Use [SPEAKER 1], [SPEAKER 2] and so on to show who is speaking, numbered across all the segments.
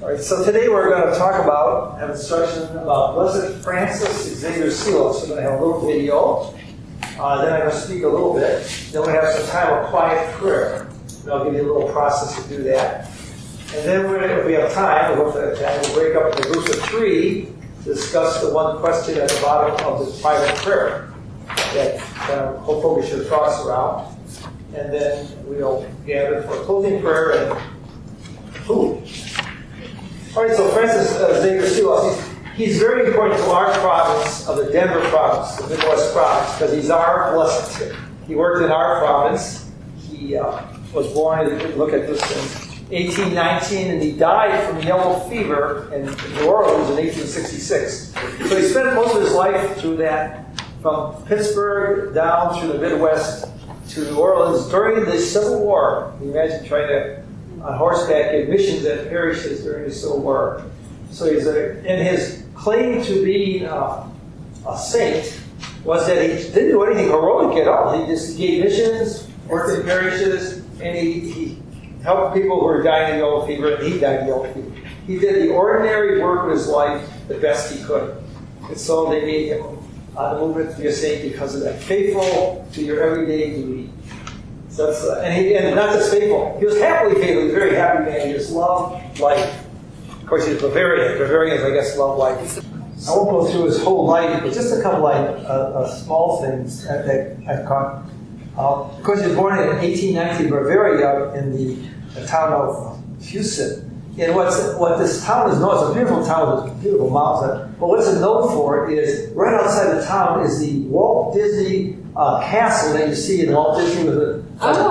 [SPEAKER 1] All right, so today we're going to talk about, have instruction about Blessed Francis Xavier Seelos. We're going to have a little video, then I'm going to speak a little bit, then we have some time of quiet prayer. And I'll give you a little process to do that. And then if we have time, we'll break up into groups of three to discuss the one question at the bottom of this private prayer that we'll focus your thoughts around. And then we'll gather for closing prayer and food. All right, so Francis Xavier Seelos, he's very important to our province of the Denver province, the Midwest province, because he's our blessed. He worked in our province. He was born, look at this, in 1819, and he died from yellow fever in New Orleans in 1866. So he spent most of his life through that, from Pittsburgh down through the Midwest to New Orleans during the Civil War. Can you imagine trying to on horseback in missions at parishes during the Civil War? So and his claim to being a saint was that he didn't do anything heroic at all. He just gave missions, worked in parishes, and he helped people who were dying of yellow fever, and he died of yellow fever. He did the ordinary work of his life the best he could. And so they made him on the movement to be a saint because of that. Faithful to your everyday duty. So that's, and not just faithful. He was happily faithful. He was a very happy man. He just loved life. Of course, he was Bavarian. Bavarians, I guess, love life. I won't go through his whole life, but just a couple small things that I've caught. Of course, he was born in 1819 Bavaria in the town of Fusen. And what this town is known, it's a beautiful town with beautiful mountains. But what's it known for is, right outside the town is the Walt Disney castle that you see in Walt Disney with a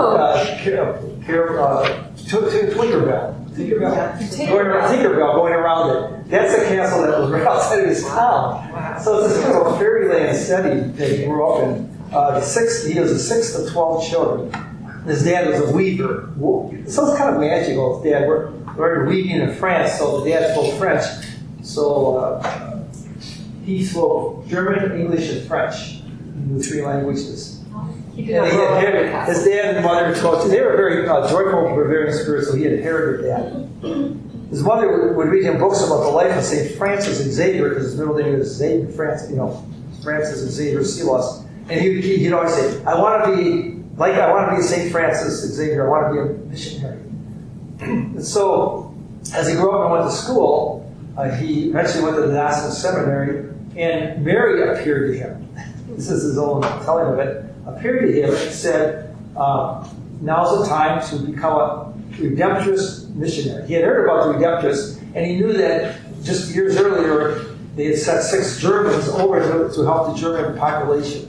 [SPEAKER 1] Tinkerbell going around it. That's a castle that was right outside of his town. Wow. So it's this kind of fairyland setting that he grew up in. He was the sixth of 12 children. His dad was a weaver. So it's kind of magical. His dad learned weaving in France, so the dad spoke French. So he spoke German, English, and French. He knew 3 languages. His dad and mother taught. They were very joyful Bavarian spirits, so he inherited that. His mother would read him books about the life of St. Francis Xavier, because his middle name was Xavier, Francis Xavier Seelos. And he'd always say, I want to be St. Francis Xavier. I want to be a missionary. And so, as he grew up and went to school, he eventually went to the National Seminary, and Mary appeared to him. This is his own telling of it. Appeared to him and said, now's the time to become a Redemptorist missionary. He had heard about the Redemptorists, and he knew that just years earlier they had sent 6 Germans over to help the German population.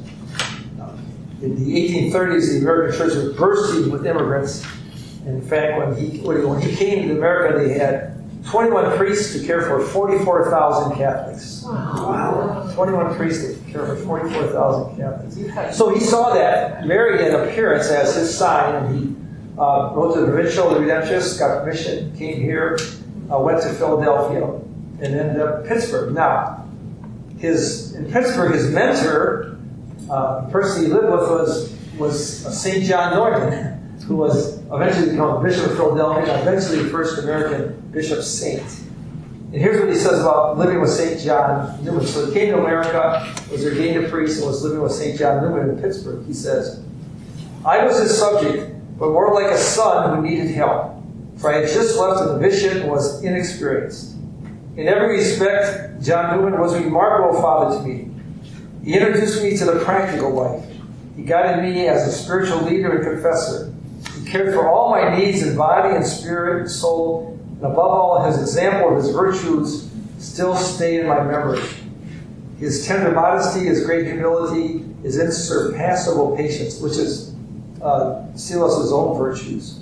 [SPEAKER 1] In the 1830s, the American church was bursting with immigrants. In fact, when he came to America, they had 21 priests to care for 44,000 Catholics. Wow. 21 priests to care for 44,000 Catholics. So he saw that Mary had appearance as his sign, and he wrote to the provincial, the Redemptorists, got permission, came here, went to Philadelphia, and ended up in Pittsburgh. Now, in Pittsburgh, his mentor, the person he lived with was St. John Neumann, who was eventually become Bishop of Philadelphia, and eventually the first American bishop saint. And here's what he says about living with St. John Neumann. So he came to America, was ordained a priest, and was living with St. John Neumann in Pittsburgh. He says, I was his subject, but more like a son who needed help, for I had just left a novitiate and was inexperienced. In every respect, John Neumann was a remarkable father to me. He introduced me to the practical life. He guided me as a spiritual leader and confessor. He cared for all my needs in body and spirit and soul, and above all, his example of his virtues still stay in my memory. His tender modesty, his great humility, his unsurpassable patience, which is Seelos' own virtues.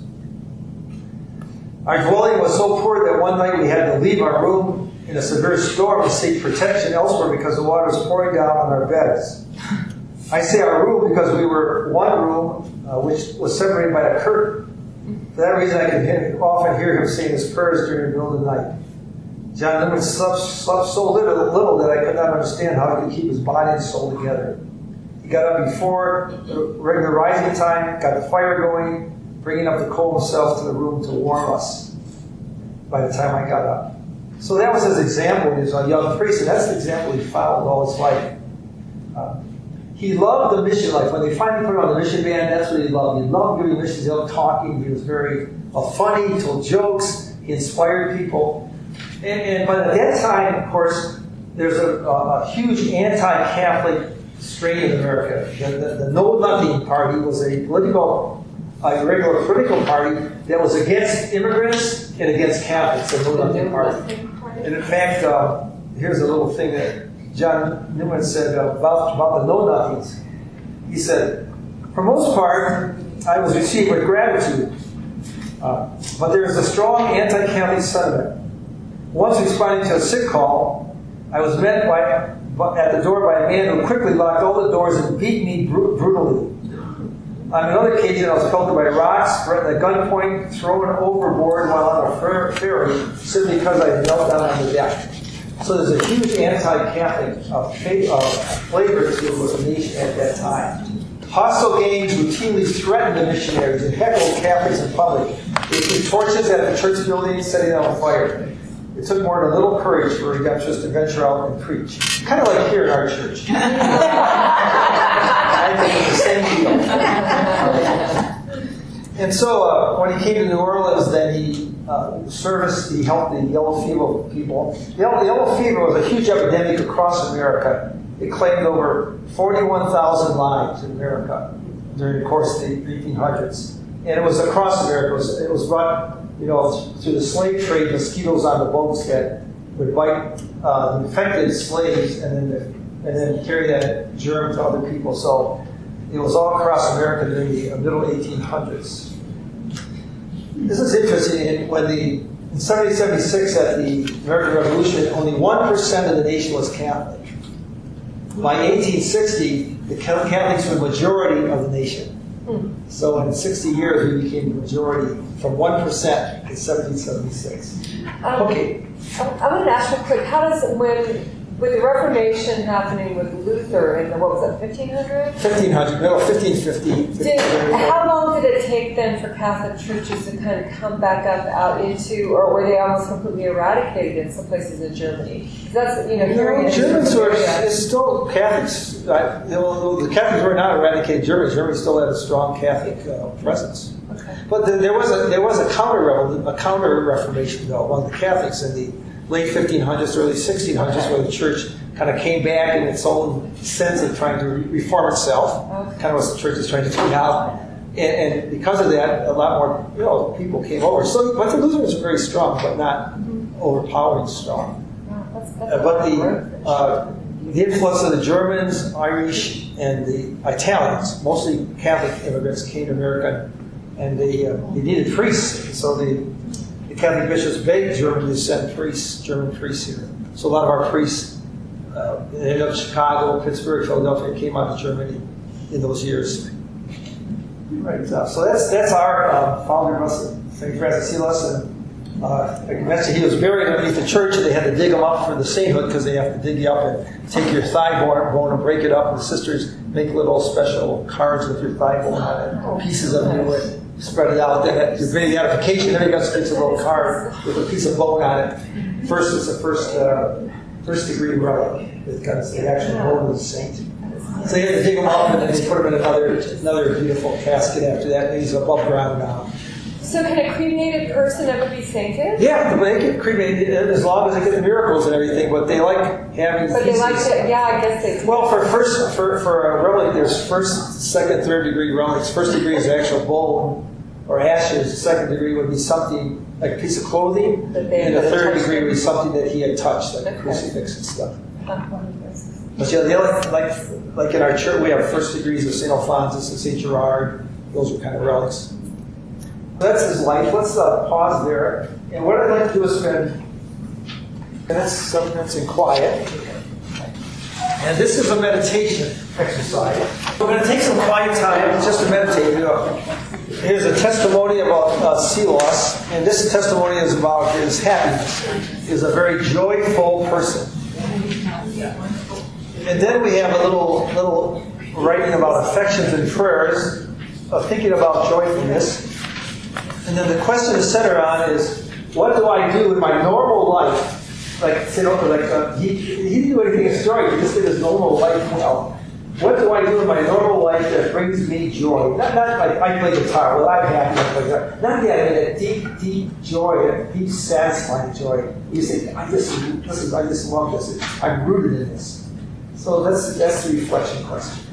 [SPEAKER 1] Our dwelling was so poor that one night we had to leave our room in a severe storm to seek protection elsewhere because the water was pouring down on our beds. I say our room because we were one room which was separated by a curtain. For that reason, I can often hear him saying his prayers during the middle of the night. John Neumann slept so little that I could not understand how he could keep his body and soul together. He got up before the regular rising time, got the fire going, bringing up the coal himself to the room to warm us. by the time I got up. So that was his example. He was a young priest, and that's the example he followed all his life. He loved the mission life. When they finally put him on the mission band, that's what he loved. He loved giving missions. He loved talking. He was very funny. He told jokes. He inspired people. But at that time, of course, there's a huge anti-Catholic strain in America. The Know Nothing Party was a regular political party that was against immigrants and against Catholics. The Know Nothing Party. And in fact, here's a little thing that John Newman said about the know-nothings. He said, for most part, I was received with gratitude, but there is a strong anti-Catholic sentiment. Once responding to a sick call, I was met at the door by a man who quickly locked all the doors and beat me brutally. On another occasion, I was pelted by rocks, threatened at gunpoint, thrown overboard while on a ferry, simply because I knelt down on the deck. So there's a huge anti-Catholic flavor to the nation at that time. Hostile gangs routinely threatened the missionaries and heckled Catholics in public. They threw torches at the church buildings, setting them on fire. It took more than a little courage for redemptionists to venture out and preach. Kind of like here in our church. I think it's the same deal. And so when he came to New Orleans, then he helped the yellow fever people. The yellow fever was a huge epidemic across America. It claimed over 41,000 lives in America during the course of the 1800s. And it was across America. It was brought, through the slave trade, mosquitoes on the boats that would bite the infected slaves and then carry that germ to other people. So it was all across America during the middle 1800s. This is interesting. In 1776, at the American Revolution, only 1% of the nation was Catholic. By 1860, the Catholics were the majority of the nation. So in 60 years, we became the majority from 1% in 1776. Okay.
[SPEAKER 2] I wanted to ask you quick, how does, with the Reformation happening with Luther in the, what was that, 1500?
[SPEAKER 1] 1500, no, 1550.
[SPEAKER 2] How long did it take then for Catholic churches to kind of come back up out into, or were they almost completely eradicated in some places in Germany? That's,
[SPEAKER 1] Germans were still Catholics. The Catholics were not eradicated in Germany. Germany still had a strong Catholic presence.
[SPEAKER 2] Okay.
[SPEAKER 1] But there was a counter Reformation though among the Catholics in the late 1500s, early 1600s, where the church kind of came back in its own sense of trying to reform itself, kind of what the church is trying to do now. And because of that, a lot more people came over. So, but the Lutherans were very strong, but not overpowering strong. But the influence of the Germans, Irish, and the Italians, mostly Catholic immigrants, came to America, and they needed priests. So the Catholic bishops begged Germany to send German priests here. So a lot of our priests ended up in Chicago, Pittsburgh, Philadelphia, came out of Germany in those years. Right. So that's our founder, St. Francis Silas. And like I mentioned, he was buried underneath the church, and they had to dig him up for the sainthood because they have to dig you up and take your thigh bone and break it up. And the sisters make little special cards with your thigh bone on it, pieces of you and spread it out. Then you're getting the edification. Everybody gets a little card with a piece of bone on it. First, it's a first degree relic because they actually hold the saint. So they had to dig him up, and then they put him in another beautiful casket after that. And he's above ground now.
[SPEAKER 2] So can a cremated person ever be sainted?
[SPEAKER 1] Yeah, they get cremated as long as they get the miracles and everything. But they like having.
[SPEAKER 2] But they like to. Yeah, I guess they.
[SPEAKER 1] Well, for a relic, there's first, second, third degree relics. First degree is actual bone or ashes. Second degree would be something like a piece of clothing, and the third degree would be something that he had touched, like a crucifix and stuff. But yeah, the other, like in our church, we have first degrees of St. Alphonsus and St. Gerard. Those are kind of relics. That's his life. Let's pause there. And what I'd like to do is spend minutes, 7 minutes in quiet. And this is a meditation exercise. We're going to take some quiet time just to meditate. Here's a testimony about Silas, and this testimony is about his happiness. He's a very joyful person. And then we have a little writing about affections and prayers, thinking about joyfulness. And then the question to center on is what do I do in my normal life? Like, he didn't do anything extraordinary, he just did his normal life well. What do I do in my normal life that brings me joy? Not like I play guitar, well, I'm happy to play guitar. Not that, I mean, that deep, deep joy, that deep, satisfying joy. You say, I just love this. I'm rooted in this. So that's the reflection question.